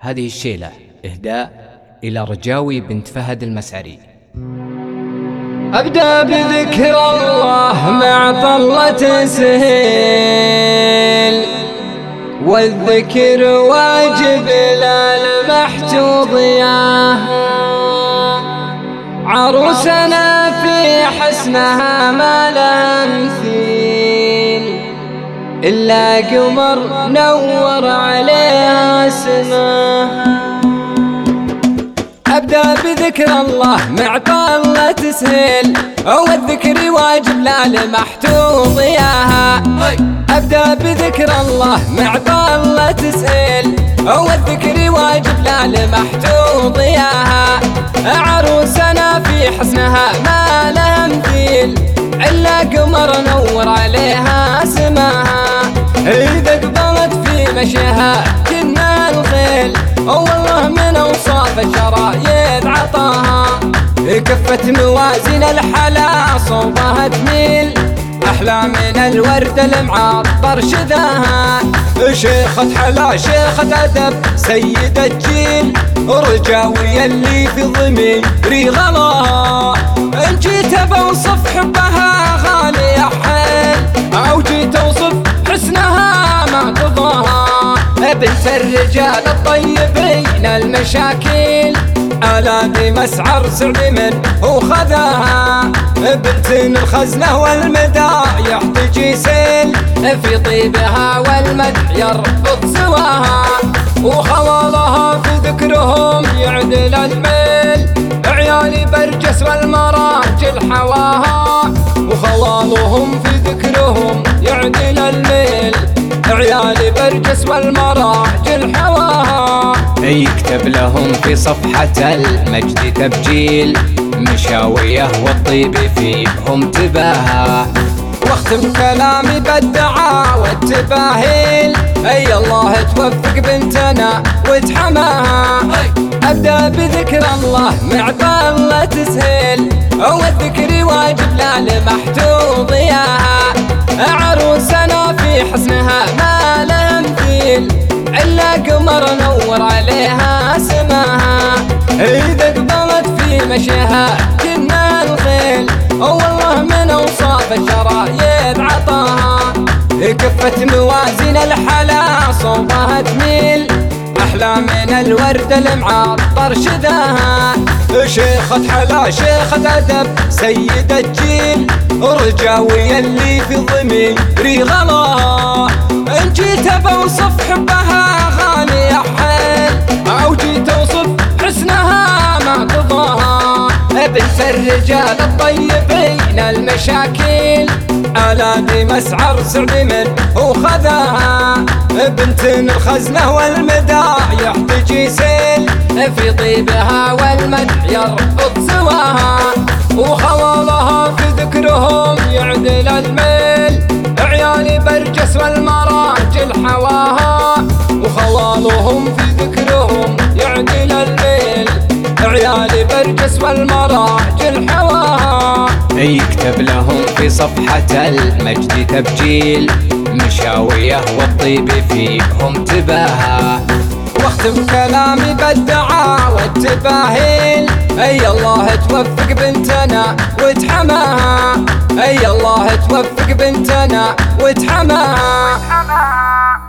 هذه الشيلة إهداء إلى رجاوي بنت فهد المسعري. أبدأ بذكر الله مع طلة سهيل، والذكر واجب للمحجوب ياه. عروسنا في حسنها ما لها مثيل، إلا قمر نور عليها سماها. أبدأ بذكر الله مع طلة سهيل، والذكر واجب للمحجوب ياها. أبدأ بذكر الله مع طلة سهيل، والذكر واجب للمحجوب ياها. عروسنا في حسنها ما لها مثيل، إلا قمر نور عليها سماها. إذا قبلت في مشيها كنا الخيل، والله من أوصاف الشرايد عطاها. كفت موازين الحلا صوبها تميل، أحلى من الورد المعطر شذاها. شيخة حلا شيخة أدب سيدة جيل، رجاوي اللي في ضميري غلاها. إن جيت بوصف حبها غالية حيل، أو جيت أوصف حسنها ما تضاها. بنت الرجال الطيبين المشاكيل، آلات مسعر سعد من هو خذاها. بنت الخزنة والمدايح تجي سيل، في طيبها والمدح يرفض سواها. وخوالها في ذكرهم يعدل الميل، عيال برجس والمراجل حواها. وخوالهم في ذكرهم يعدل الميل، عيال برجس والمراجل حواها. يكتب لهم في صفحة المجد تبجيل، مشاوية والطيب فيهم تباها. واختم كلامي بالدعاء والتباهيل، أي الله توفق بنتنا وتحماها. أبدأ بذكر الله مع طلة سهيل، والذكر واجب للمحجوب ياها. عروسنا في حسنها ما لها مثيل، إلا قمر نور عليها سماها. إذا قبلت في مشيها كنا الخيل، والله من أوصاف الشرايد عطاها. كفت موازين الحلا صوبها تميل، أحلى من الورد المعطر شذاها. شيخة حلا شيخة أدب سيدة جيل، رجاوي اللي في ضميري غلاها. إن جيت بوصف حبها غالية حيل، أو جيت أوصف حسنها ما تضاها. بنت الرجال الطيبين المشاكيل، آلات مسعر سعد من هو خذاها. بنت الخزنة والمدايح تجي سيل، في طيبها والمدح يرفض سواها. وخوالها في ذكرهم يعدل الميل، عيال برجس والمراجل حواها. وخوالهم في ذكرهم يعدل الميل، عيال برجس والمراجل حواها. يكتب لهم في صفحة المجد تبجيل، مشاوية والطيب فيهم تباها. واختم كلامي بالدعاء والتباهيل، أي الله توفق بنتنا وتحماها. أي الله توفق بنتنا وتحماها.